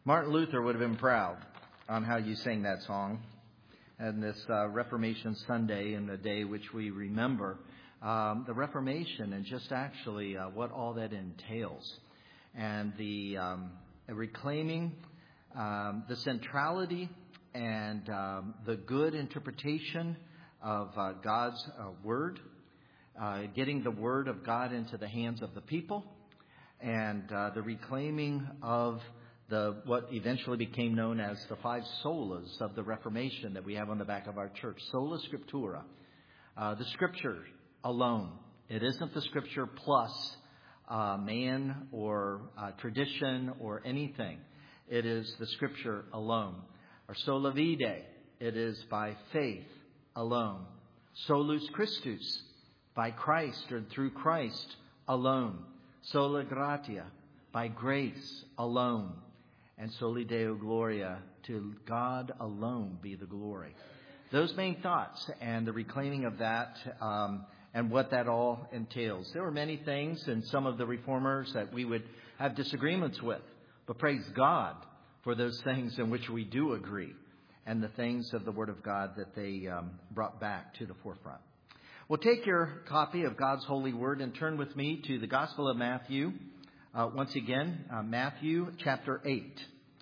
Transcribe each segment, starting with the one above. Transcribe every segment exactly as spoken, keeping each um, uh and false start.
Martin Luther would have been proud on how you sang that song. And this uh, Reformation Sunday, in the day which we remember um, the Reformation and just actually uh, what all that entails. And the um, reclaiming um, the centrality and um, the good interpretation of uh, God's uh, Word, uh, getting the Word of God into the hands of the people, and uh, the reclaiming of the what eventually became known as the five solas of the Reformation that we have on the back of our church. Sola Scriptura, uh, the Scripture alone. It isn't the Scripture plus uh, man or uh, tradition or anything. It is the Scripture alone. Or sola fide, it is by faith alone. Solus Christus, by Christ or through Christ alone. Sola gratia, by grace alone. And soli Deo gloria, to God alone be the glory. Those main thoughts and the reclaiming of that um, and what that all entails. There were many things in some of the reformers that we would have disagreements with. But praise God for those things in which we do agree and the things of the Word of God that they um, brought back to the forefront. Well, take your copy of God's holy Word and turn with me to the Gospel of Matthew. Uh, once again, uh, Matthew chapter eight.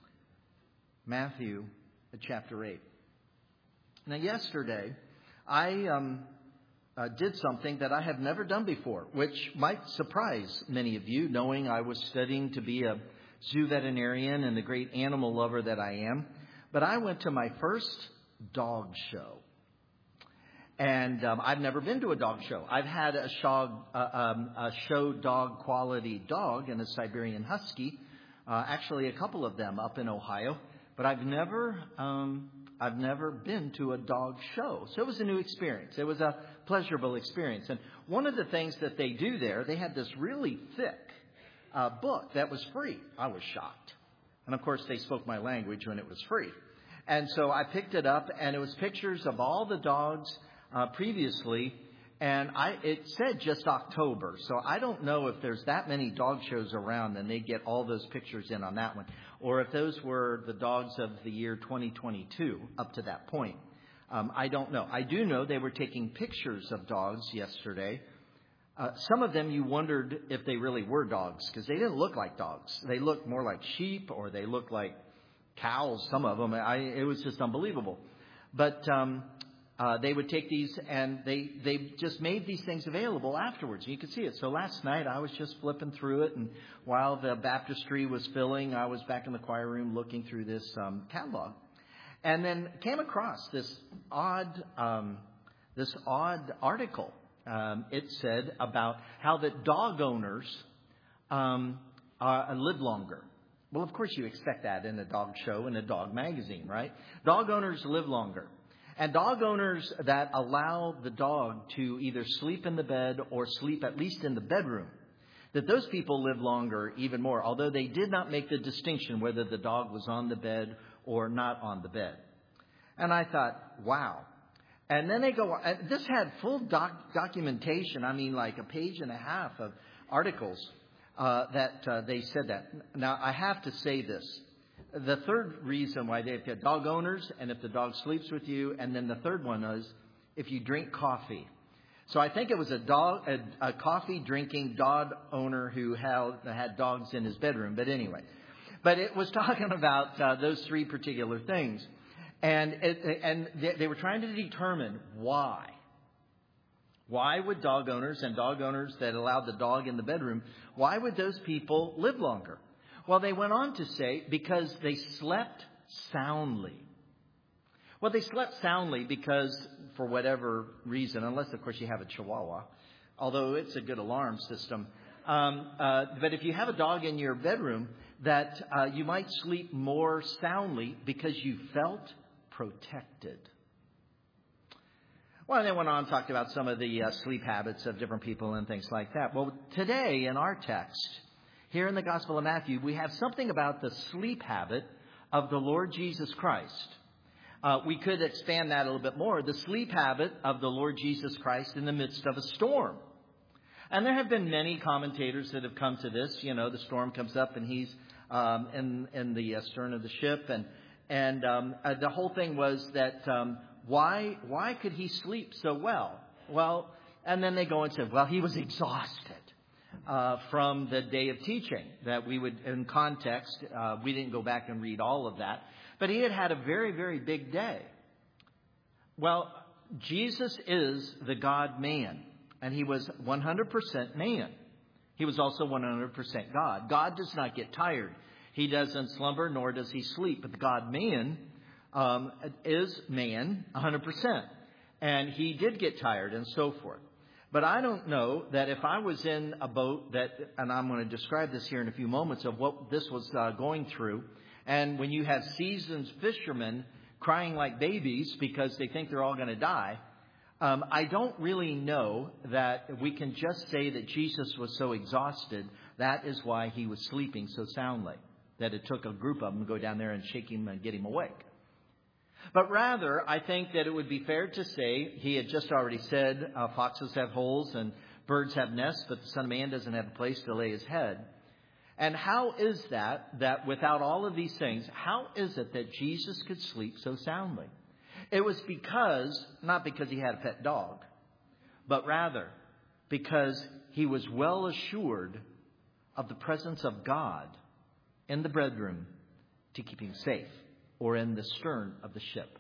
Matthew chapter eight. Now, yesterday, I um, uh, did something that I have never done before, which might surprise many of you, knowing I was studying to be a zoo veterinarian and the great animal lover that I am. But I went to my first dog show. And um, I've never been to a dog show. I've had a show, uh, um, a show dog quality dog and a Siberian Husky, uh, actually a couple of them up in Ohio. But I've never, um, I've never been to a dog show. So it was a new experience. It was a pleasurable experience. And one of the things that they do there, they had this really thick uh, book that was free. I was shocked. And of course, they spoke my language when it was free. And so I picked it up, and it was pictures of all the dogs Uh, previously, and I it said just October, so I don't know if there's that many dog shows around and they get all those pictures in on that one, or if those were the dogs of the year twenty twenty-two up to that point. Um, I don't know. I do know they were taking pictures of dogs yesterday. Uh, some of them you wondered if they really were dogs because they didn't look like dogs. They looked more like sheep, or they looked like cows, some of them. I, it was just unbelievable. But um Uh, they would take these and they, they just made these things available afterwards. You could see it. So last night I was just flipping through it. And while the baptistry was filling, I was back in the choir room looking through this um, catalog. And then came across this odd, um, this odd article. Um, it said about how that dog owners um, uh, live longer. Well, of course you expect that in a dog show, in a dog magazine, right? Dog owners live longer. And dog owners that allow the dog to either sleep in the bed or sleep at least in the bedroom, that those people live longer even more, although they did not make the distinction whether the dog was on the bed or not on the bed. And I thought, wow. And then they go, and this had full doc, documentation, I mean like a page and a half of articles uh, that uh, they said that. Now, I have to say this. The third reason why they've got dog owners, and if the dog sleeps with you, and then the third one is if you drink coffee. So I think it was a dog, a, a coffee drinking dog owner who had, had dogs in his bedroom. But anyway, but it was talking about uh, those three particular things, and it, and they, they were trying to determine why. Why would dog owners and dog owners that allowed the dog in the bedroom, why would those people live longer? Well, they went on to say because they slept soundly. Well, they slept soundly because, for whatever reason, unless, of course, you have a Chihuahua, although it's a good alarm system. Um, uh, but if you have a dog in your bedroom, that uh, you might sleep more soundly because you felt protected. Well, they went on and talked about some of the uh, sleep habits of different people and things like that. Well, today in our text, here in the Gospel of Matthew, we have something about the sleep habit of the Lord Jesus Christ. Uh, we could expand that a little bit more. The sleep habit of the Lord Jesus Christ in the midst of a storm. And there have been many commentators that have come to this. You know, the storm comes up and he's um, in, in the uh, stern of the ship. And, and um, uh, the whole thing was that um, why, why could he sleep so well? Well, and then they go and say, well, he was exhausted. Uh, from the day of teaching that we would, in context, uh, we didn't go back and read all of that, but he had had a very, very big day. Well, Jesus is the God-man, and he was one hundred percent man. He was also one hundred percent God. God does not get tired. He doesn't slumber, nor does he sleep. But the God-man um, is man one hundred percent, and he did get tired and so forth. But I don't know that if I was in a boat that, and I'm going to describe this here in a few moments of what this was uh, going through. And when you have seasoned fishermen crying like babies because they think they're all going to die, um, I don't really know that we can just say that Jesus was so exhausted. That is why he was sleeping so soundly, that it took a group of them to go down there and shake him and get him awake. But rather, I think that it would be fair to say, he had just already said, uh, foxes have holes and birds have nests, but the Son of Man doesn't have a place to lay his head. And how is that, that without all of these things, how is it that Jesus could sleep so soundly? It was because, not because he had a pet dog, but rather because he was well assured of the presence of God in the bedroom to keep him safe, or in the stern of the ship.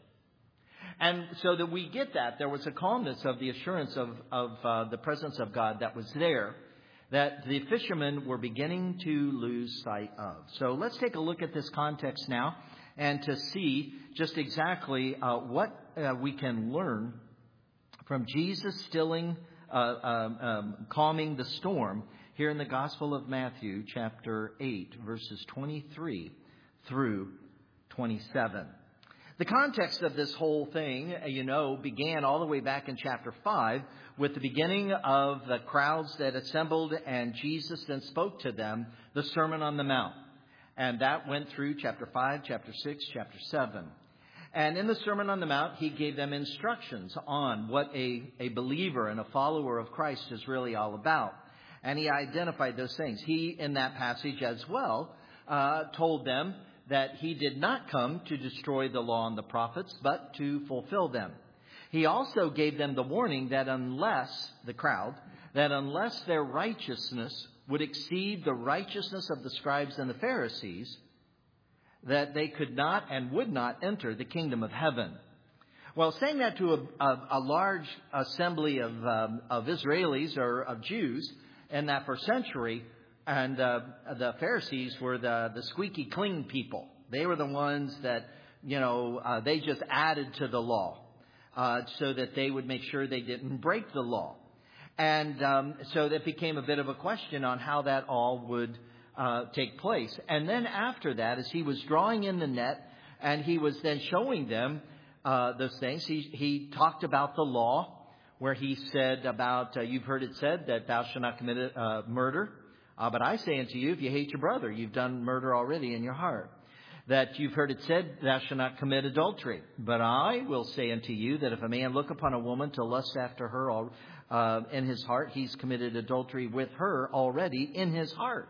And so that we get that, there was a calmness of the assurance of, of uh, the presence of God that was there, that the fishermen were beginning to lose sight of. So let's take a look at this context now and to see just exactly uh, what uh, we can learn from Jesus stilling, uh, um, um, calming the storm here in the Gospel of Matthew, chapter eight, verses twenty-three through twenty-seven. The context of this whole thing, you know, began all the way back in chapter five with the beginning of the crowds that assembled, and Jesus then spoke to them the Sermon on the Mount. And that went through chapter five, chapter six, chapter seven. And in the Sermon on the Mount, he gave them instructions on what a, a believer and a follower of Christ is really all about. And he identified those things. He, in that passage as well, uh, told them that he did not come to destroy the law and the prophets, but to fulfill them. He also gave them the warning that unless, the crowd, that unless their righteousness would exceed the righteousness of the scribes and the Pharisees, that they could not and would not enter the kingdom of heaven. Well, saying that to a, a, a large assembly of, um, of Israelis or of Jews in that first century, and uh, the Pharisees were the, the squeaky clean people. They were the ones that, you know, uh, they just added to the law uh, so that they would make sure they didn't break the law. And um, so that became a bit of a question on how that all would uh, take place. And then after that, as he was drawing in the net and he was then showing them uh, those things, he, he talked about the law, where he said about, uh, you've heard it said that thou shalt not commit uh, murder. Uh, but I say unto you, if you hate your brother, you've done murder already in your heart. That you've heard it said, thou shalt not commit adultery. But I will say unto you that if a man look upon a woman to lust after her uh, in his heart, he's committed adultery with her already in his heart.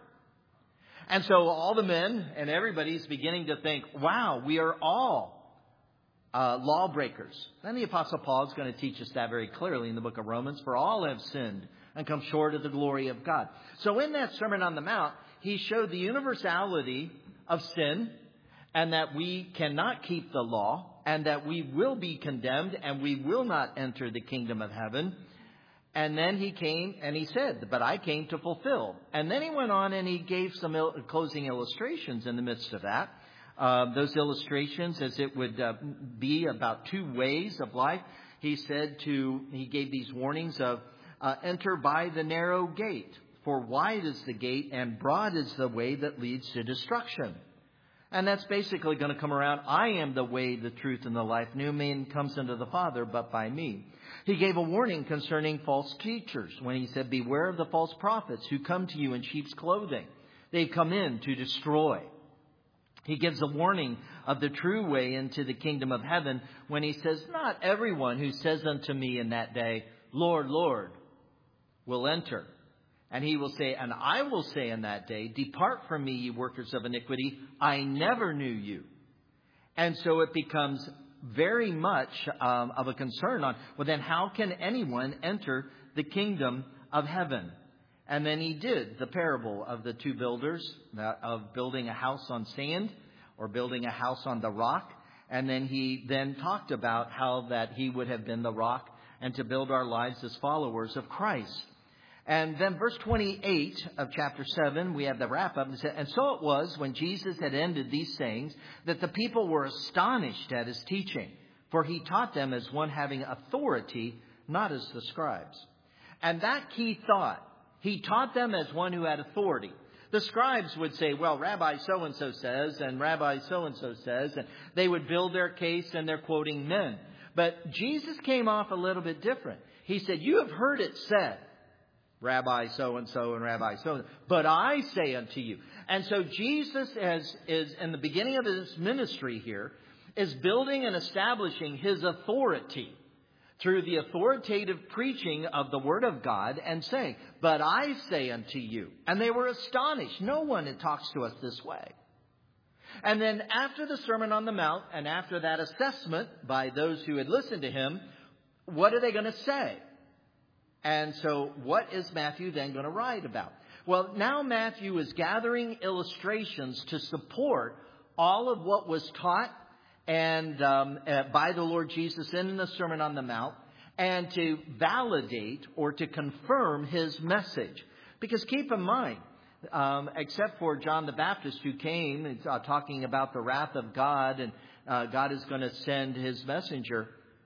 And so all the men and everybody's beginning to think, wow, we are all uh, lawbreakers. Then the Apostle Paul is going to teach us that very clearly in the book of Romans. For all have sinned and come short of the glory of God. So in that Sermon on the Mount, he showed the universality of sin, and that we cannot keep the law, and that we will be condemned, and we will not enter the kingdom of heaven. And then he came and he said, but I came to fulfill. And then he went on and he gave some il- closing illustrations in the midst of that. Uh, those illustrations, as it would uh, be about two ways of life. He said to, he gave these warnings of, Uh, enter by the narrow gate, for wide is the gate and broad is the way that leads to destruction. And that's basically going to come around. I am the way, the truth, and the life. No man comes into the Father but by me. He gave a warning concerning false teachers when he said, beware of the false prophets who come to you in sheep's clothing. They come in to destroy. He gives a warning of the true way into the kingdom of heaven when he says, not everyone who says unto me in that day, Lord, Lord, will enter And he will say, and I will say in that day, depart from me, ye workers of iniquity. I never knew you. And so it becomes very much um, of a concern on, well, then how can anyone enter the kingdom of heaven? And then he did the parable of the two builders, uh, of building a house on sand or building a house on the rock. And then he then talked about how that he would have been the rock and to build our lives as followers of Christ. And then verse twenty-eight of chapter seven, we have the wrap up. And so it was when Jesus had ended these sayings that the people were astonished at his teaching. For he taught them as one having authority, not as the scribes. And that key thought, he taught them as one who had authority. The scribes would say, well, Rabbi so-and-so says, and Rabbi so-and-so says, and they would build their case and they're quoting men. But Jesus came off a little bit different. He said, you have heard it said, Rabbi so-and-so and Rabbi so-and-so, but I say unto you. And so Jesus as, is in the beginning of his ministry here is building and establishing his authority through the authoritative preaching of the word of God and saying, but I say unto you. And they were astonished. No one talks to us this way. And then after the Sermon on the Mount and after that assessment by those who had listened to him, what are they going to say? And so what is Matthew then going to write about? Well, now Matthew is gathering illustrations to support all of what was taught and um, uh, by the Lord Jesus in the Sermon on the Mount, and to validate or to confirm his message. Because keep in mind, um, except for John the Baptist who came uh, talking about the wrath of God and uh, God is going to send his messenger,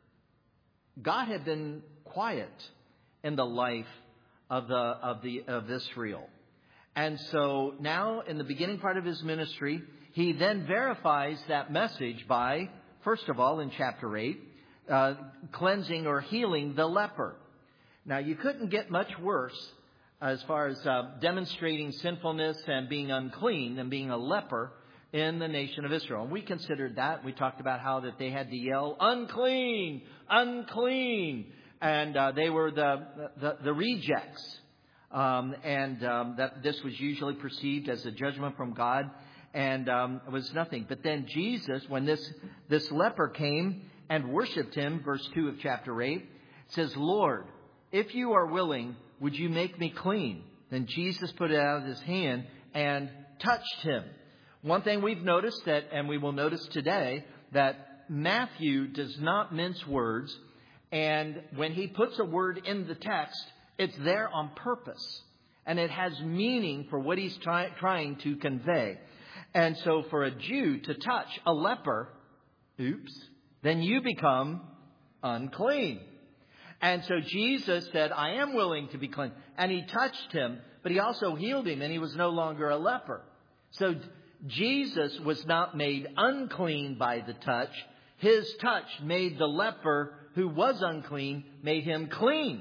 God had been quiet in the life of the of the of Israel. And so now in the beginning part of his ministry, he then verifies that message by, first of all, in chapter eight, uh, cleansing or healing the leper. Now, you couldn't get much worse as far as uh, demonstrating sinfulness and being unclean than being a leper in the nation of Israel. And we considered that. We talked about how that they had to yell, unclean, unclean. And uh, they were the, the, the rejects. Um, and um, that this was usually perceived as a judgment from God. And um, it was nothing. But then Jesus, when this, this leper came and worshipped him, verse two of chapter eight, says, Lord, if you are willing, would you make me clean? Then Jesus put it out of his hand and touched him. One thing we've noticed that, and we will notice today, that Matthew does not mince words. And when he puts a word in the text, it's there on purpose. And it has meaning for what he's try, trying to convey. And so for a Jew to touch a leper, oops, then you become unclean. And so Jesus said, I am willing to be clean. And he touched him, but he also healed him, and he was no longer a leper. So Jesus was not made unclean by the touch. His touch made the leper who was unclean, made him clean.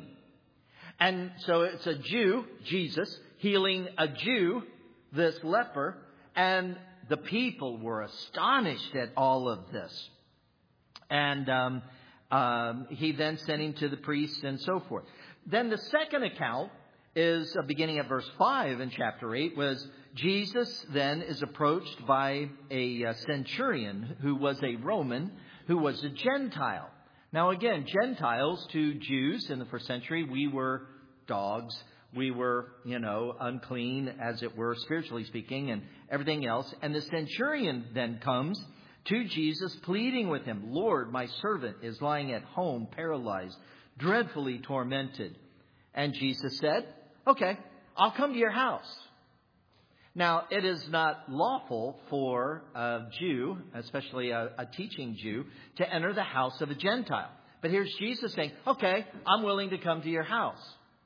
And so it's a Jew, Jesus, healing a Jew, this leper, and the people were astonished at all of this. And um, um, he then sent him to the priests and so forth. Then the second account is uh, beginning at verse five in chapter eight, was Jesus then is approached by a uh, centurion who was a Roman, who was a Gentile. Now again, Gentiles to Jews in the first century, we were dogs. We were, you know, unclean, as it were, spiritually speaking, and everything else. And the centurion then comes to Jesus, pleading with him, Lord, my servant is lying at home, paralyzed, dreadfully tormented. And Jesus said, okay, I'll come to your house. Now, it is not lawful for a Jew, especially a, a teaching Jew, to enter the house of a Gentile. But here's Jesus saying, okay, I'm willing to come to your house.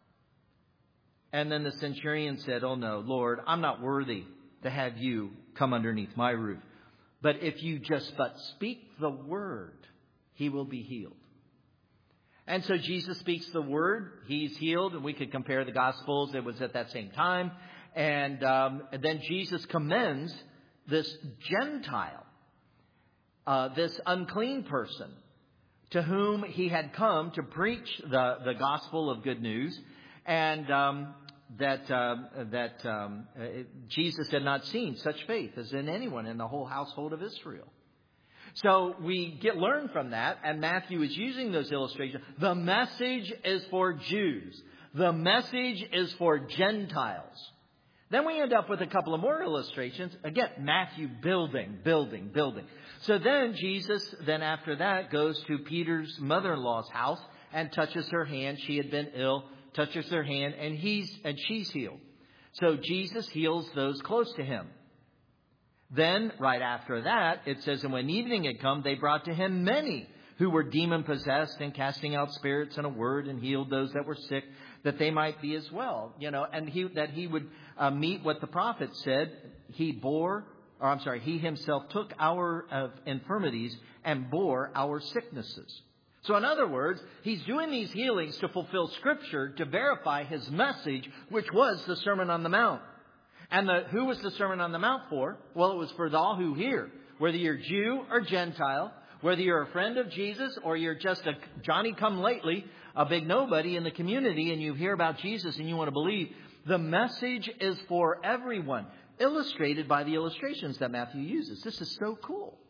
And then the centurion said, oh no, Lord, I'm not worthy to have you come underneath my roof. But if you just but speak the word, he will be healed. And so Jesus speaks the word, he's healed, and we could compare the Gospels. It was at that same time. And, um, and then Jesus commends this Gentile, uh, this unclean person, to whom he had come to preach the, the gospel of good news. And um, that um, that um, uh, Jesus had not seen such faith as in anyone in the whole household of Israel. So we get learn from that, and Matthew is using those illustrations. The message is for Jews. The message is for Gentiles. Then we end up with a couple of more illustrations. Again, Matthew building, building, building. So then Jesus, then after that, goes to Peter's mother-in-law's house and touches her hand. She had been ill, touches her hand, and he's and she's healed. So Jesus heals those close to him. Then, right after that, it says, and when evening had come, they brought to him many who were demon-possessed and casting out spirits in a word and healed those that were sick, that they might be as well. You know, and he that he would uh, meet what the prophet said. He bore, or I'm sorry, he himself took our uh, infirmities and bore our sicknesses. So in other words, he's doing these healings to fulfill Scripture, to verify his message, which was the Sermon on the Mount. And the, who was the Sermon on the Mount for? Well, it was for all who hear, whether you're Jew or Gentile, whether you're a friend of Jesus or you're just a Johnny-come-lately, a big nobody in the community, and you hear about Jesus and you want to believe. The message is for everyone, illustrated by the illustrations that Matthew uses. This is so cool.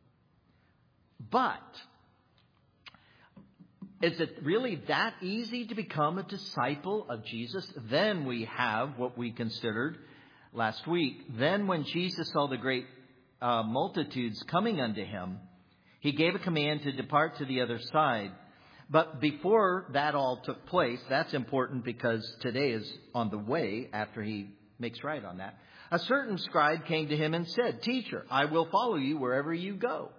But is it really that easy to become a disciple of Jesus? Then we have what we considered last week. Then when Jesus saw the great uh, multitudes coming unto him, he gave a command to depart to the other side. But before that all took place, that's important because today is on the way after he makes right on that. A certain scribe came to him and said, Teacher, I will follow you wherever you go.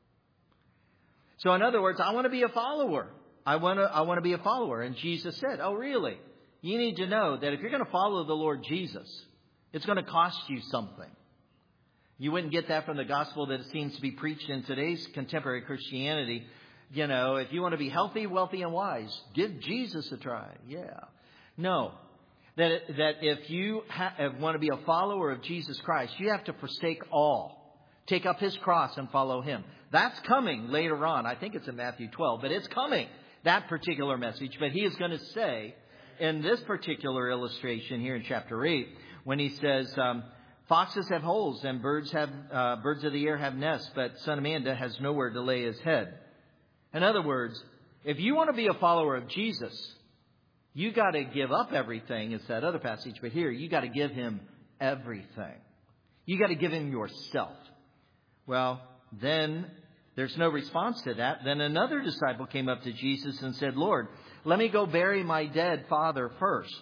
So in other words, I want to be a follower. I want to, I want to be a follower. And Jesus said, oh, really? You need to know that if you're going to follow the Lord Jesus, it's going to cost you something. You wouldn't get that from the gospel that it seems to be preached in today's contemporary Christianity. You know, if you want to be healthy, wealthy, and wise, give Jesus a try. Yeah. No. That, that if you ha- want to be a follower of Jesus Christ, you have to forsake all. Take up his cross and follow him. That's coming later on. I think it's in Matthew twelve, but it's coming. That particular message. But he is going to say in this particular illustration here in chapter eight, when he says, um, foxes have holes and birds have uh, birds of the air have nests, but Son of Man has nowhere to lay his head. In other words, if you want to be a follower of Jesus, you got to give up everything. It's that other passage, but here you got to give him everything. You got to give him yourself. Well, then there's no response to that. Then another disciple came up to Jesus and said, Lord, let me go bury my dead father first.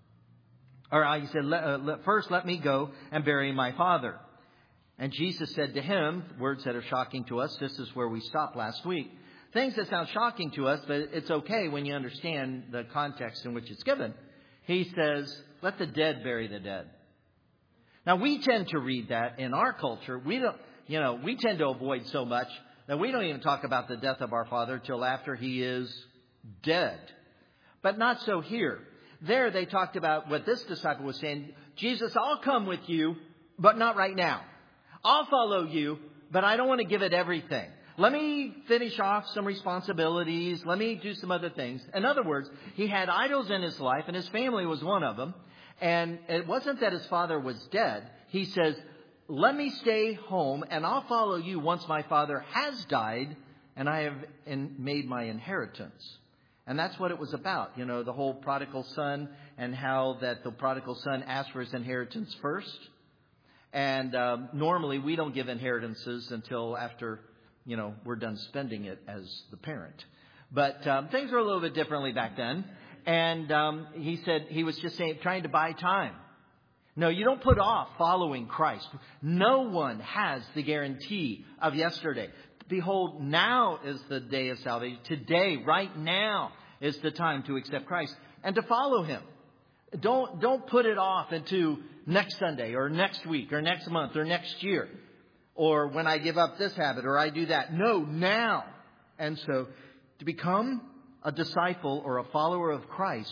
Or he said, let, uh, let, first let me go and bury my father. And Jesus said to him, words that are shocking to us. This is where we stopped last week. Things that sound shocking to us, but it's okay when you understand the context in which it's given. He says, let the dead bury the dead. Now, we tend to read that in our culture. We don't, you know, we tend to avoid so much that we don't even talk about the death of our father till after he is dead. But not so here. There they talked about what this disciple was saying. Jesus, I'll come with you, but not right now. I'll follow you, but I don't want to give it everything. Let me finish off some responsibilities. Let me do some other things. In other words, he had idols in his life, and his family was one of them. And it wasn't that his father was dead. He says, let me stay home, and I'll follow you once my father has died, and I have in, made my inheritance. And that's what it was about. You know, the whole prodigal son and how that the prodigal son asked for his inheritance first. And um, normally we don't give inheritances until after, you know, we're done spending it as the parent. But um, things were a little bit differently back then. And um, he said he was just saying, trying to buy time. No, you don't put off following Christ. No one has the guarantee of yesterday. Behold, now is the day of salvation. Today, right now, is the time to accept Christ and to follow him. Don't, don't put it off into next Sunday or next week or next month or next year. Or when I give up this habit or I do that. No, now. And so to become a disciple or a follower of Christ,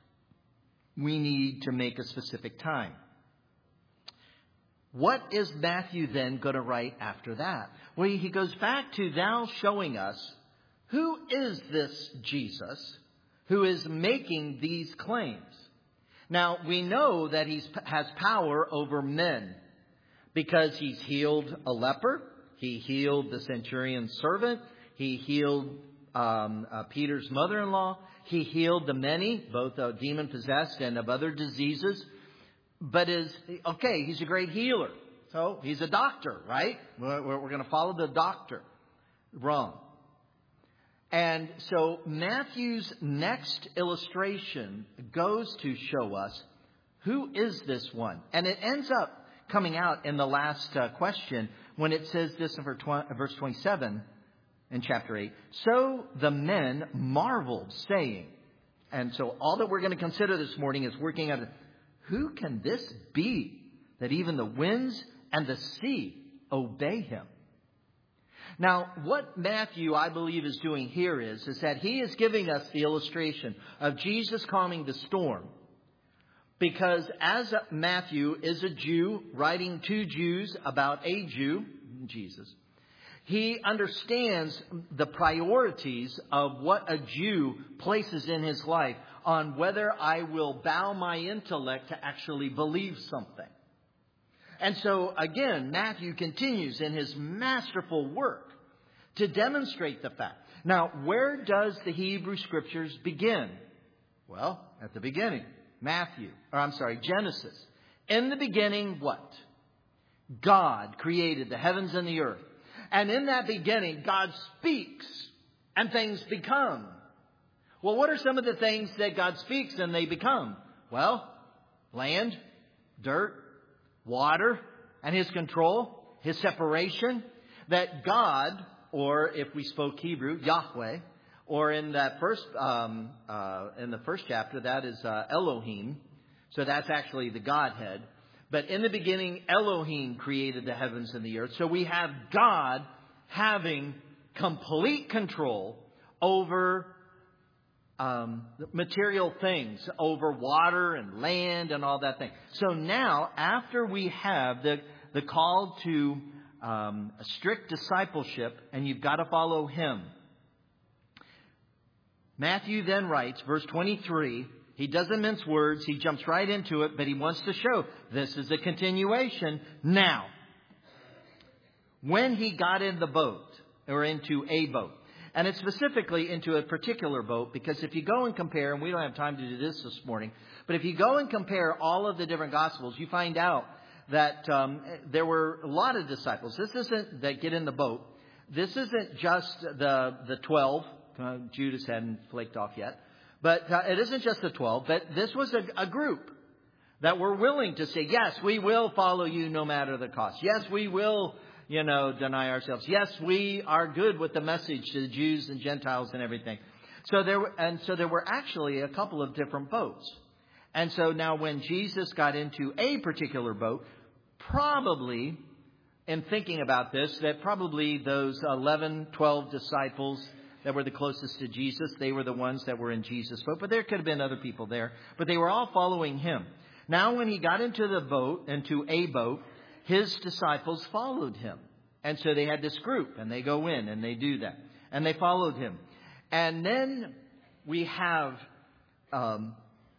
we need to make a specific time. What is Matthew then going to write after that? Well, he goes back to now showing us who is this Jesus who is making these claims. Now, we know that he has power over men because he's healed a leper. He healed the centurion's servant. He healed um, uh, Peter's mother-in-law. He healed the many, both uh, demon-possessed and of other diseases. But is, okay, he's a great healer. So he's a doctor, right? We're, we're going to follow the doctor. Wrong. And so Matthew's next illustration goes to show us who is this one. And it ends up coming out in the last uh, question when it says this in verse twenty-seven in chapter eight. So the men marveled, saying, and so all that we're going to consider this morning is working out, who can this be that even the winds and the sea obey him? Now, what Matthew, I believe, is doing here is, is that he is giving us the illustration of Jesus calming the storm. Because as Matthew is a Jew writing to Jews about a Jew, Jesus, he understands the priorities of what a Jew places in his life on whether I will bow my intellect to actually believe something. And so, again, Matthew continues in his masterful work to demonstrate the fact. Now, where does the Hebrew Scriptures begin? Well, at the beginning. Matthew, or I'm sorry, Genesis. In the beginning, what? God created the heavens and the earth. And in that beginning, God speaks and things become. Well, what are some of the things that God speaks and they become? Well, land, dirt, water, and his control, his separation. That God, or if we spoke Hebrew, Yahweh, or in that first, um, uh, in the first chapter, that is uh, Elohim. So that's actually the Godhead. But in the beginning, Elohim created the heavens and the earth. So we have God having complete control over um, material things, over water and land and all that thing. So now, after we have the, the call to um, a strict discipleship, and you've got to follow him, Matthew then writes, verse twenty-three, he doesn't mince words. He jumps right into it, but he wants to show this is a continuation. Now, when he got in the boat, or into a boat, and it's specifically into a particular boat, because if you go and compare, and we don't have time to do this this morning, but if you go and compare all of the different Gospels, you find out that um, there were a lot of disciples. This isn't that get in the boat. This isn't just the the twelve. Uh, Judas hadn't flaked off yet. But uh, it isn't just the twelve, but this was a, a group that were willing to say, yes, we will follow you no matter the cost. Yes, we will, you know, deny ourselves. Yes, we are good with the message to the Jews and Gentiles and everything. So there were, and so there were actually a couple of different boats. And so now when Jesus got into a particular boat, probably in thinking about this, that probably those eleven, twelve disciples that were the closest to Jesus, they were the ones that were in Jesus' boat. But there could have been other people there. But they were all following him. Now when he got into the boat, into a boat, his disciples followed him. And so they had this group, and they go in, and they do that. And they followed him. And then we have um,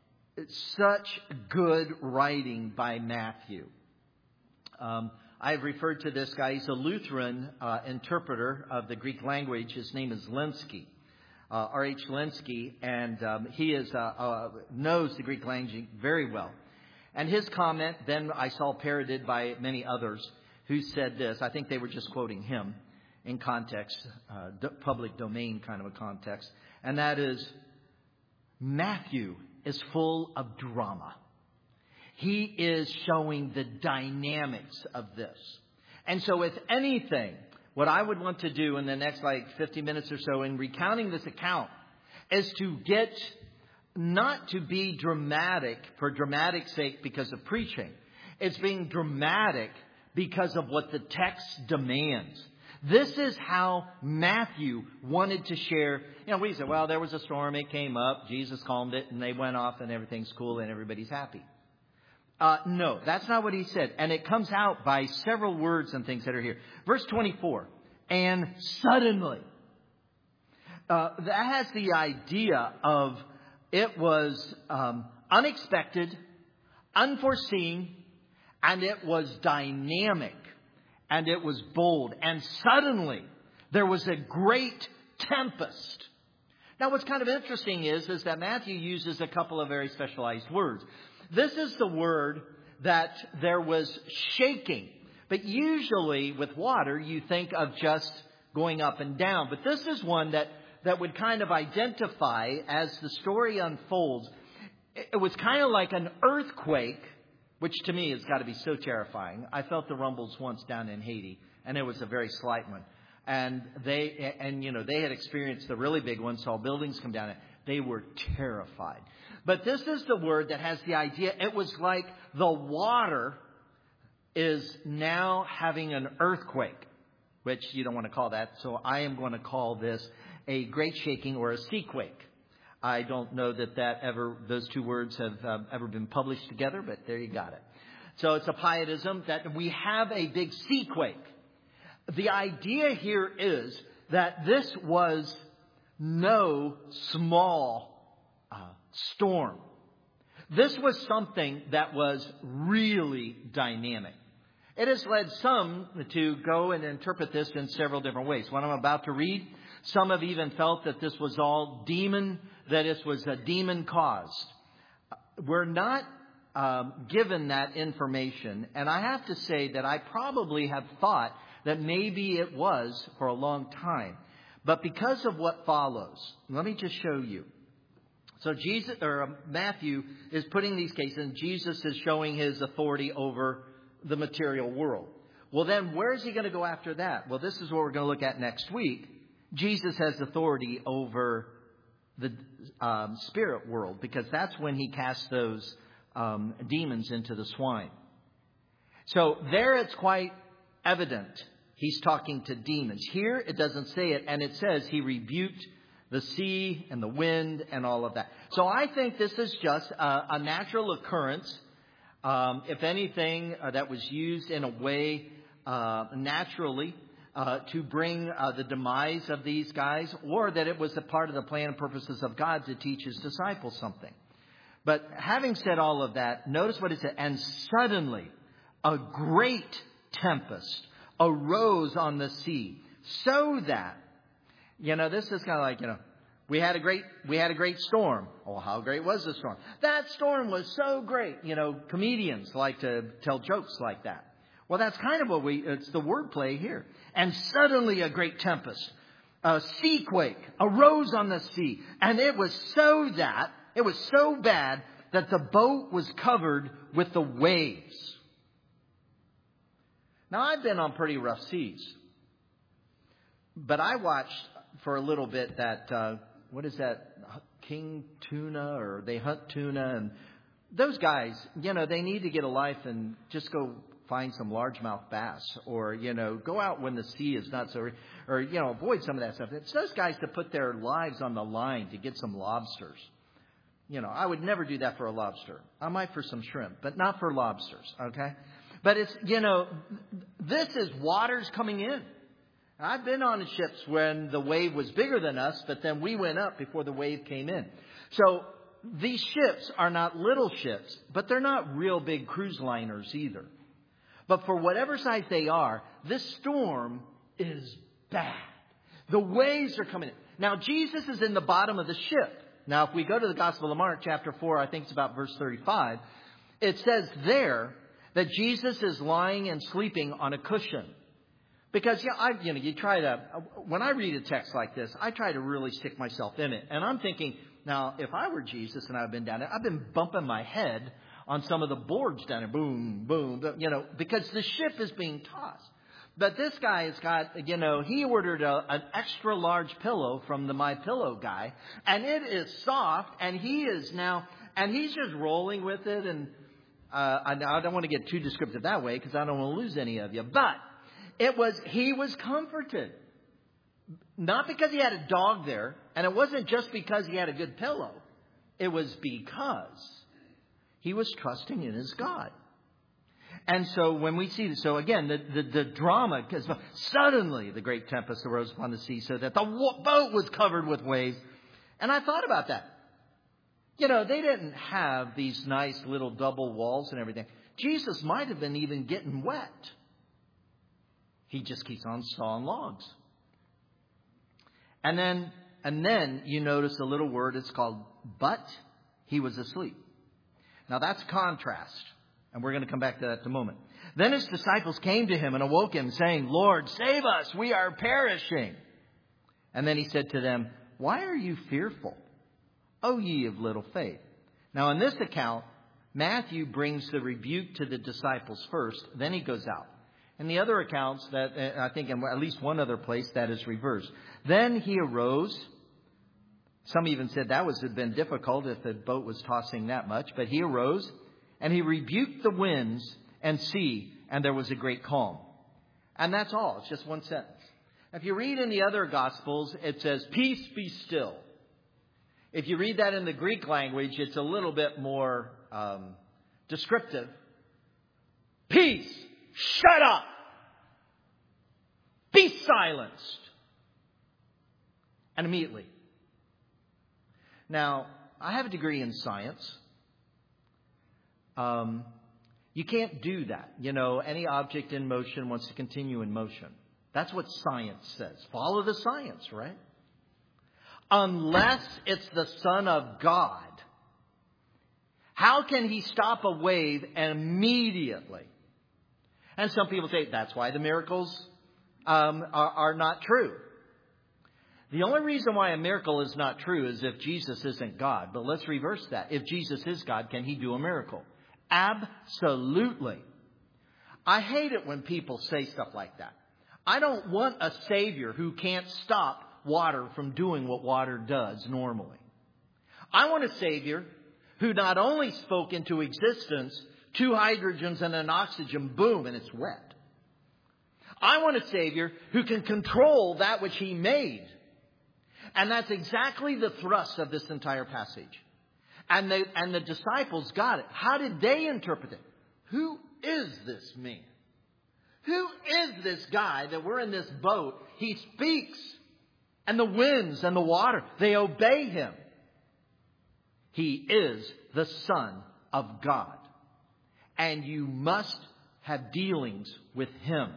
such good writing by Matthew. Um I've referred to this guy. He's a Lutheran uh, interpreter of the Greek language. His name is Lenski, uh, R H Lenski, and um, he is uh, uh, knows the Greek language very well. And his comment, then I saw parroted by many others who said this. I think they were just quoting him in context, uh, d- public domain kind of a context. And that is, Matthew is full of drama. He is showing the dynamics of this. And so if anything, what I would want to do in the next like fifty minutes or so in recounting this account is to get, not to be dramatic for dramatic sake because of preaching. It's being dramatic because of what the text demands. This is how Matthew wanted to share. You know, we said, well, there was a storm, it came up, Jesus calmed it, and they went off and everything's cool and everybody's happy. Uh, no, that's not what he said. And it comes out by several words and things that are here. Verse twenty-four, and suddenly. Uh, that has the idea of it was um, unexpected, unforeseen, and it was dynamic, and it was bold. And suddenly, there was a great tempest. Now, what's kind of interesting is, is that Matthew uses a couple of very specialized words. This is the word that there was shaking. But usually with water, you think of just going up and down. But this is one that, that would kind of identify as the story unfolds. It was kind of like an earthquake, which to me has got to be so terrifying. I felt the rumbles once down in Haiti, and it was a very slight one. And they, and you know, they had experienced the really big one, saw buildings come down. They were terrified. But this is the word that has the idea. It was like the water is now having an earthquake, which you don't want to call that. So I am going to call this a great shaking or a seaquake. I don't know that that ever, those two words have um, ever been published together, but there you got it. So it's a pietism that we have a big seaquake. The idea here is that this was no small uh, storm. This was something that was really dynamic. It has led some to go and interpret this in several different ways. What I'm about to read, some have even felt that this was all demon, that this was a demon caused. We're not um, given that information. And I have to say that I probably have thought that maybe it was for a long time. But because of what follows, let me just show you. So Jesus or Matthew is putting these cases, and Jesus is showing his authority over the material world. Well, then where is he going to go after that? Well, this is what we're going to look at next week. Jesus has authority over the um, spirit world, because that's when he casts those um, demons into the swine. So there it's quite evident. He's talking to demons. Here it doesn't say it, and it says he rebuked the sea and the wind and all of that. So I think this is just a, a natural occurrence. Um, if anything, uh, that was used in a way uh, naturally uh, to bring uh, the demise of these guys, or that it was a part of the plan and purposes of God to teach his disciples something. But having said all of that, notice what it said. And suddenly a great tempest arose on the sea, so that, you know, this is kind of like, you know, we had a great, we had a great storm. Oh, how great was the storm? That storm was so great. You know, comedians like to tell jokes like that. Well, that's kind of what we, it's the wordplay here. And suddenly a great tempest, a seaquake arose on the sea. And it was so that, it was so bad that the boat was covered with the waves. Now, I've been on pretty rough seas. But I watched for a little bit that, uh, what is that, King Tuna, or they hunt tuna. And those guys, you know, they need to get a life and just go find some largemouth bass, or, you know, go out when the sea is not so, or, you know, avoid some of that stuff. It's those guys to put their lives on the line to get some lobsters. You know, I would never do that for a lobster. I might for some shrimp, but not for lobsters, okay? But it's, you know, this is waters coming in. I've been on ships when the wave was bigger than us, but then we went up before the wave came in. So these ships are not little ships, but they're not real big cruise liners either. But for whatever size they are, this storm is bad. The waves are coming in. Now, Jesus is in the bottom of the ship. Now, if we go to the Gospel of Mark, chapter four, I think it's about verse thirty-five, it says there that Jesus is lying and sleeping on a cushion. Because, yeah, I, you know, you try to, when I read a text like this, I try to really stick myself in it. And I'm thinking, now, if I were Jesus and I've been down there, I've been bumping my head on some of the boards down there. Boom, boom, you know, because the ship is being tossed. But this guy has got, you know, he ordered a, an extra large pillow from the My Pillow guy. And it is soft. And he is now, and he's just rolling with it. And uh, I, I don't want to get too descriptive that way, because I don't want to lose any of you. But it was, he was comforted. Not because he had a dog there. And it wasn't just because he had a good pillow. It was because he was trusting in his God. And so when we see this, so again, the, the, the drama, because suddenly the great tempest arose upon the sea, so that the boat was covered with waves. And I thought about that. You know, they didn't have these nice little double walls and everything. Jesus might have been even getting wet. He just keeps on sawing logs. And then, and then you notice a little word, it's called, but he was asleep. Now that's contrast. And we're going to come back to that in a moment. Then his disciples came to him and awoke him, saying, Lord, save us, we are perishing. And then he said to them, why are you fearful, O ye of little faith? Now in this account, Matthew brings the rebuke to the disciples first, then he goes out. In the other accounts, that I think in at least one other place, that is reversed. Then he arose. Some even said that would have been difficult if the boat was tossing that much. But he arose and he rebuked the winds and sea, and there was a great calm. And that's all. It's just one sentence. If you read in the other Gospels, it says, peace be still. If you read that in the Greek language, it's a little bit more um, descriptive. Peace, shut up. Be silenced. And immediately. Now, I have a degree in science. Um, you can't do that. You know, any object in motion wants to continue in motion. That's what science says. Follow the science, right? Unless it's the Son of God. How can he stop a wave immediately? And some people say that's why the miracles um, are, are not true. The only reason why a miracle is not true is if Jesus isn't God. But let's reverse that. If Jesus is God, can he do a miracle? Absolutely. I hate it when people say stuff like that. I don't want a Savior who can't stop water from doing what water does normally. I want a Savior who not only spoke into existence two hydrogens and an oxygen, boom, and it's wet. I want a Savior who can control that which he made. And that's exactly the thrust of this entire passage. And they, and the disciples got it. How did they interpret it? Who is this man? Who is this guy that we're in this boat? He speaks. And the winds and the water, they obey him. He is the Son of God. And you must have dealings with him.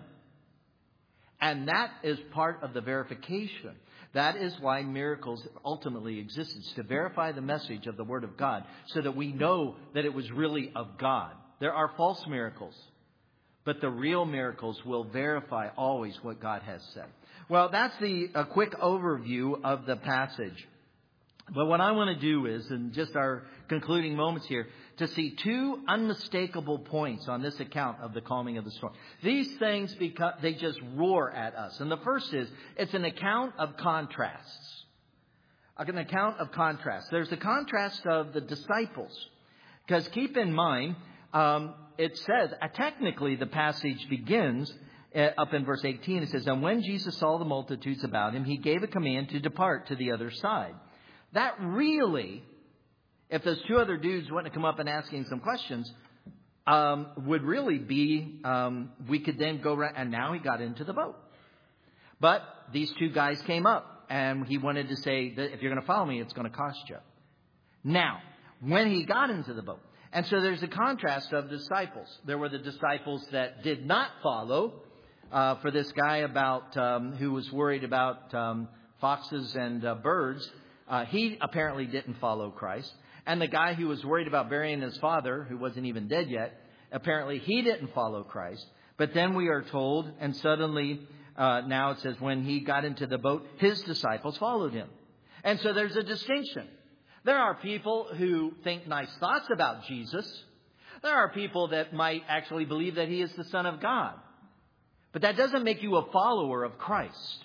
And that is part of the verification. That is why miracles ultimately exist. It's to verify the message of the Word of God so that we know that it was really of God. There are false miracles, but the real miracles will verify always what God has said. Well, that's the a quick overview of the passage. But what I want to do is, in just our concluding moments here, to see two unmistakable points on this account of the calming of the storm. These things, become, they just roar at us. And the first is, it's an account of contrasts. An account of contrasts. There's the contrast of the disciples. Because keep in mind, um, it says, uh, technically the passage begins uh, up in verse eighteen. It says, and when Jesus saw the multitudes about him, he gave a command to depart to the other side. That really, if those two other dudes wouldn't have come up and asking some questions, um, would really be, um, we could then go around, and now he got into the boat. But these two guys came up, and he wanted to say that if you're going to follow me, it's going to cost you. Now, when he got into the boat, and so there's a contrast of disciples. There were the disciples that did not follow, uh, for this guy about um, who was worried about um, foxes and uh, birds. Uh, he apparently didn't follow Christ. And the guy who was worried about burying his father, who wasn't even dead yet, apparently he didn't follow Christ. But then we are told, and suddenly uh, now it says when he got into the boat, his disciples followed him. And so there's a distinction. There are people who think nice thoughts about Jesus. There are people that might actually believe that he is the Son of God. But that doesn't make you a follower of Christ.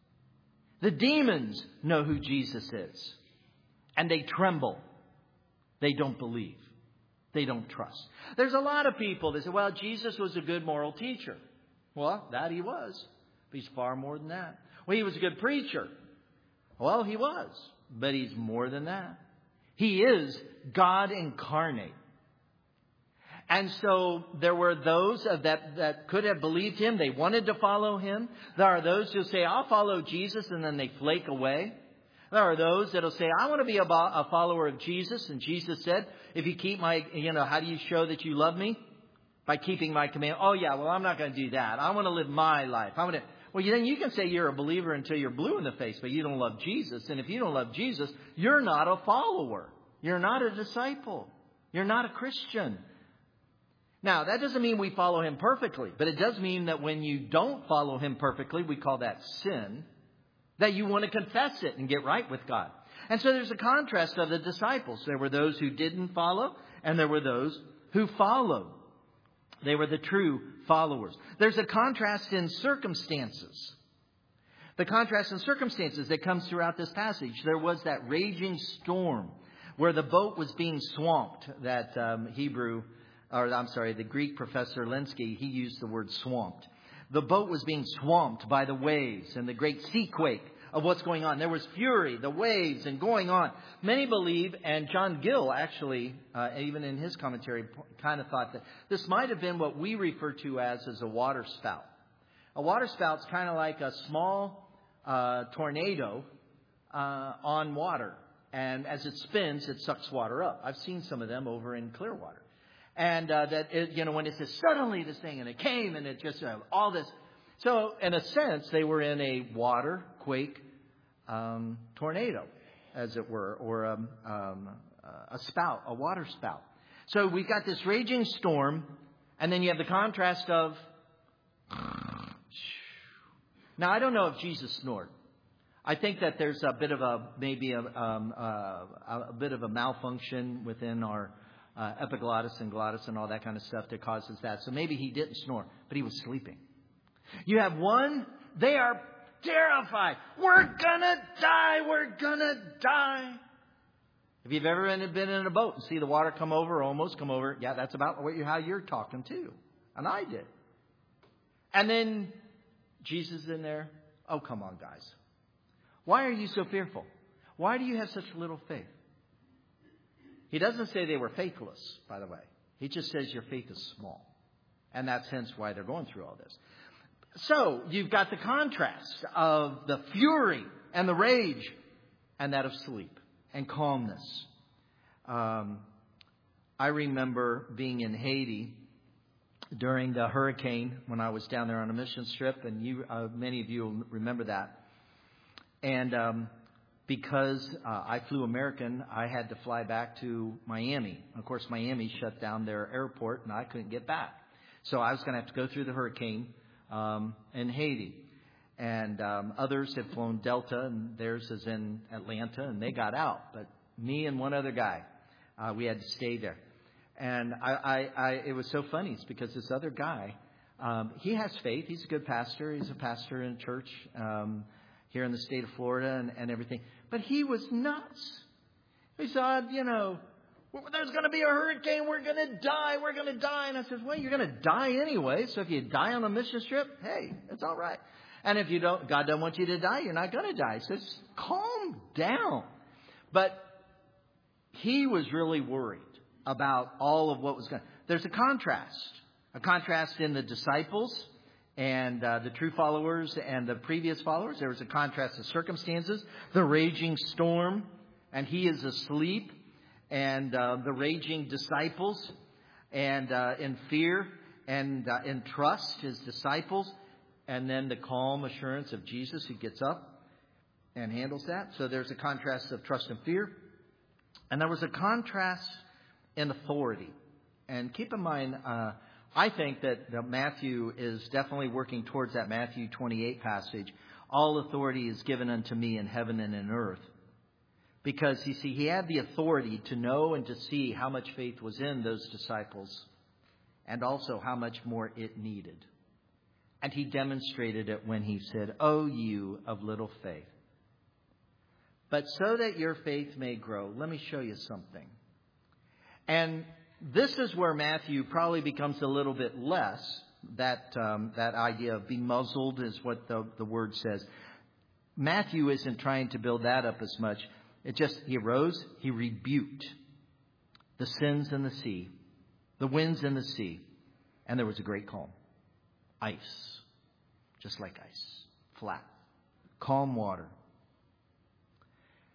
The demons know who Jesus is. And they tremble. They don't believe. They don't trust. There's a lot of people that say, well, Jesus was a good moral teacher. Well, that he was. But he's far more than that. Well, he was a good preacher. Well, he was. But he's more than that. He is God incarnate. And so there were those that, that could have believed him. They wanted to follow him. There are those who say, I'll follow Jesus, and then they flake away. There are those that'll say, I want to be a, a follower of Jesus. And Jesus said, if you keep my, you know, how do you show that you love me? By keeping my command. Oh, yeah, well, I'm not going to do that. I want to live my life. I want to. Well, then you can say you're a believer until you're blue in the face, but you don't love Jesus. And if you don't love Jesus, you're not a follower. You're not a disciple. You're not a Christian. Now, that doesn't mean we follow him perfectly, but it does mean that when you don't follow him perfectly, we call that sin, that you want to confess it and get right with God. And so there's a contrast of the disciples. There were those who didn't follow, and there were those who followed. They were the true followers. There's a contrast in circumstances. The contrast in circumstances that comes throughout this passage. There was that raging storm where the boat was being swamped. That um, Hebrew, or I'm sorry, the Greek professor Lenski, he used the word swamped. The boat was being swamped by the waves and the great sea quake of what's going on. There was fury, the waves, and going on. Many believe, and John Gill actually, uh, even in his commentary, kind of thought that this might have been what we refer to as, as a water spout. A water spout's kind of like a small uh, tornado uh, on water. And as it spins, it sucks water up. I've seen some of them over in Clearwater. And uh, that, it, you know, when it says suddenly this thing, and it came, and it just, uh, all this. So, in a sense, they were in a water quake um, tornado, as it were, or um, um, a spout, a water spout. So we've got this raging storm, and then you have the contrast of. Now, I don't know if Jesus snored. I think that there's a bit of a maybe a, um, uh, a bit of a malfunction within our uh, epiglottis and glottis and all that kind of stuff that causes that. So maybe he didn't snore, but he was sleeping. You have one, they are terrified. We're gonna die. We're gonna die. If you've ever been in a boat and see the water come over, almost come over, yeah, that's about what you, how you're talking too. And I did. And then Jesus is in there. Oh, come on, guys. Why are you so fearful? Why do you have such little faith? He doesn't say they were faithless, by the way. He just says your faith is small. And that's hence why they're going through all this. So you've got the contrast of the fury and the rage and that of sleep and calmness. Um, I remember being in Haiti during the hurricane when I was down there on a mission trip, and you, uh, many of you will remember that. And um, because uh, I flew American, I had to fly back to Miami. Of course, Miami shut down their airport, and I couldn't get back. So I was going to have to go through the hurricane um, in Haiti. And um, others had flown Delta, and theirs is in Atlanta, and they got out. But me and one other guy, uh, we had to stay there. And I, I, I, it was so funny. It's because this other guy, um, he has faith. He's a good pastor. He's a pastor in a church um, here in the state of Florida and, and everything. But he was nuts. He said, you know, there's going to be a hurricane. We're going to die. We're going to die. And I said, well, you're going to die anyway. So if you die on a mission trip, hey, it's all right. And if you don't, God doesn't want you to die, you're not going to die. He says, calm down. But he was really worried about all of what was going on. There's a contrast, a contrast in the disciples and uh, the true followers and the previous followers. There was a contrast of circumstances, the raging storm, and he is asleep, and uh, the raging disciples, and uh, in fear and uh, in trust, his disciples, and then the calm assurance of Jesus who gets up and handles that. So there's a contrast of trust and fear. And there was a contrast in authority. And keep in mind, uh, I think that, that Matthew is definitely working towards that Matthew twenty-eight passage. All authority is given unto me in heaven and in earth. Because, you see, he had the authority to know and to see how much faith was in those disciples and also how much more it needed. And he demonstrated it when he said, "O you of little faith." But so that your faith may grow, let me show you something. And this is where Matthew probably becomes a little bit less. That um, that idea of be muzzled is what the, the word says. Matthew isn't trying to build that up as much. It just, he arose, he rebuked the sins in the sea, the winds in the sea, and there was a great calm. Ice, just like ice, flat, calm water.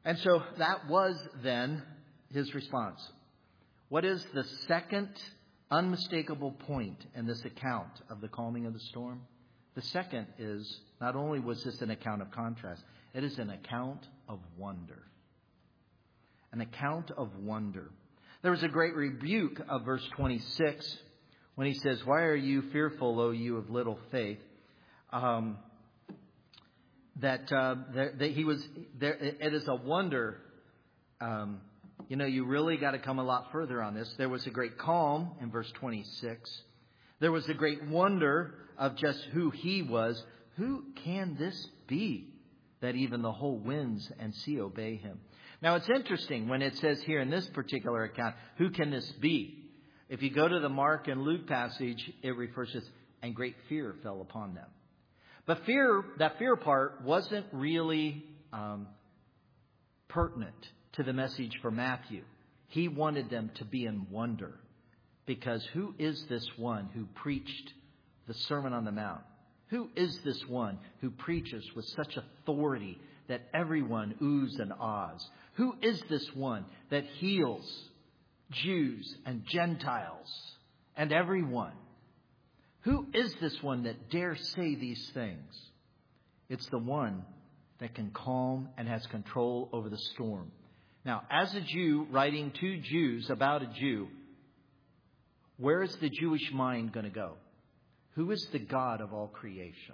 And so that was then his response. What is the second unmistakable point in this account of the calming of the storm? The second is, not only was this an account of contrast, it is an account of wonder. An account of wonder. There was a great rebuke of verse twenty-six when he says, "Why are you fearful, O you of little faith?" Um, that, uh, that, that he was there. It is a wonder. Um, you know, you really got to come a lot further on this. There was a great calm in verse twenty-six. There was a great wonder of just who he was. Who can this be that even the whole winds and sea obey him? Now, it's interesting when it says here in this particular account, who can this be? If you go to the Mark and Luke passage, it refers to, and great fear fell upon them. But fear, that fear part wasn't really um, pertinent to the message for Matthew. He wanted them to be in wonder. Because who is this one who preached the Sermon on the Mount? Who is this one who preaches with such authority that everyone oohs and ahs? Who is this one that heals Jews and Gentiles and everyone? Who is this one that dares say these things? It's the one that can calm and has control over the storm. Now, as a Jew writing to Jews about a Jew, where is the Jewish mind going to go? Who is the God of all creation?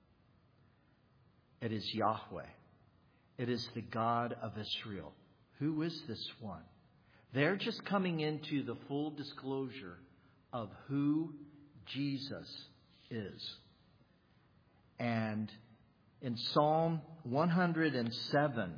It is Yahweh. It is the God of Israel. Who is this one? They're just coming into the full disclosure of who Jesus is. And in Psalm one hundred seven,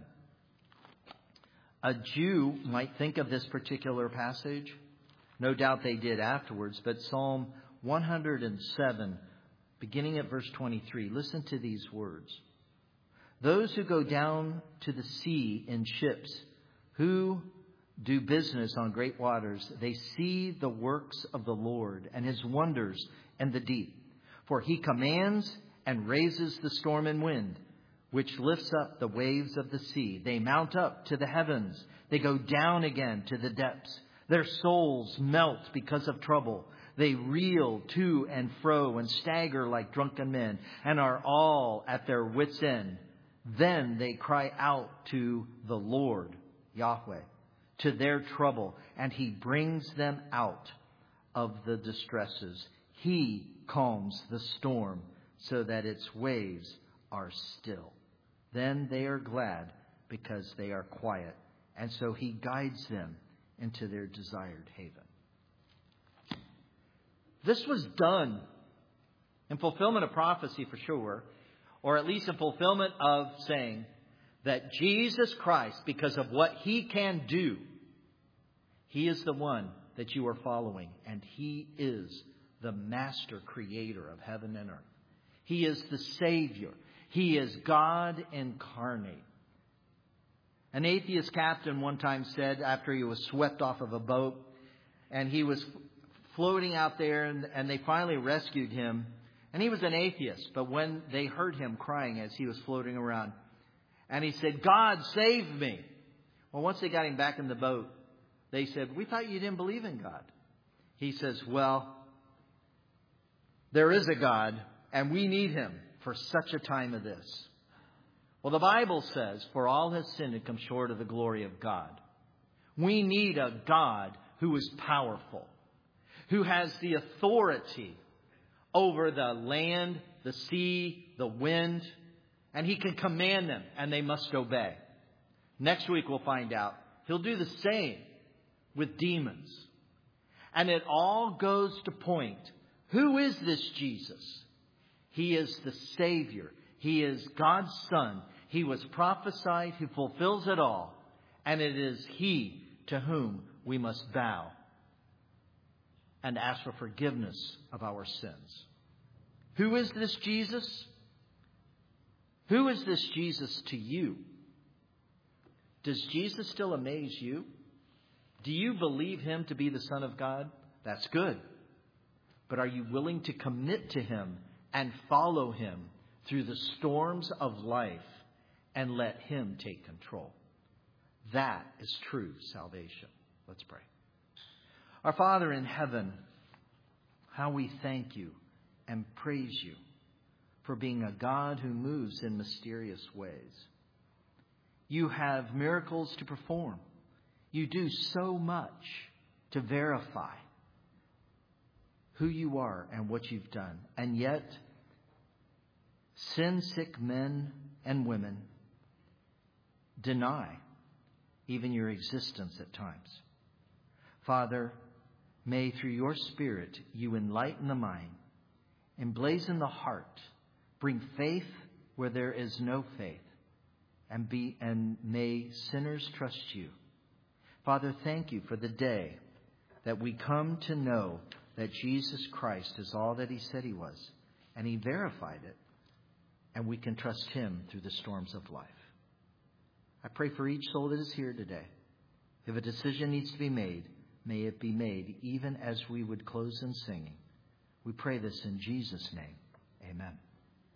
a Jew might think of this particular passage. No doubt they did afterwards, but Psalm one hundred seven, beginning at verse twenty-three, listen to these words. Those who go down to the sea in ships, who do business on great waters, they see the works of the Lord and his wonders in the deep. For he commands and raises the storm and wind, which lifts up the waves of the sea. They mount up to the heavens. They go down again to the depths. Their souls melt because of trouble. They reel to and fro and stagger like drunken men and are all at their wits' end. Then they cry out to the Lord, Yahweh, to their trouble, and he brings them out of the distresses. He calms the storm so that its waves are still. Then they are glad because they are quiet, and so he guides them into their desired haven. This was done in fulfillment of prophecy for sure, or at least in fulfillment of saying that Jesus Christ, because of what he can do, he is the one that you are following, and he is the master creator of heaven and earth. He is the Savior. He is God incarnate. An atheist captain one time said, after he was swept off of a boat, and he was floating out there, and, and they finally rescued him. And he was an atheist, but when they heard him crying as he was floating around, and he said, God, save me. Well, once they got him back in the boat, they said, we thought you didn't believe in God. He says, well, there is a God, and we need him for such a time as this. Well, the Bible says, for all have sinned and come short of the glory of God. We need a God who is powerful, who has the authority over the land, the sea, the wind, and he can command them, and they must obey. Next week we'll find out he'll do the same with demons. And it all goes to point, who is this Jesus? He is the Savior. He is God's Son. He was prophesied. He fulfills it all. And it is he to whom we must bow and ask for forgiveness of our sins. Who is this Jesus? Who is this Jesus to you? Does Jesus still amaze you? Do you believe him to be the Son of God? That's good. But are you willing to commit to him and follow him through the storms of life and let him take control? That is true salvation. Let's pray. Our Father in heaven, how we thank you and praise you for being a God who moves in mysterious ways. You have miracles to perform. You do so much to verify who you are and what you've done. And yet, sin-sick men and women deny even your existence at times. Father, may through your Spirit you enlighten the mind, emblazon the heart, bring faith where there is no faith, and be and may sinners trust you. Father, thank you for the day that we come to know that Jesus Christ is all that he said he was, and he verified it, and we can trust him through the storms of life. I pray for each soul that is here today. If a decision needs to be made, may it be made even as we would close in singing. We pray this in Jesus' name. Amen.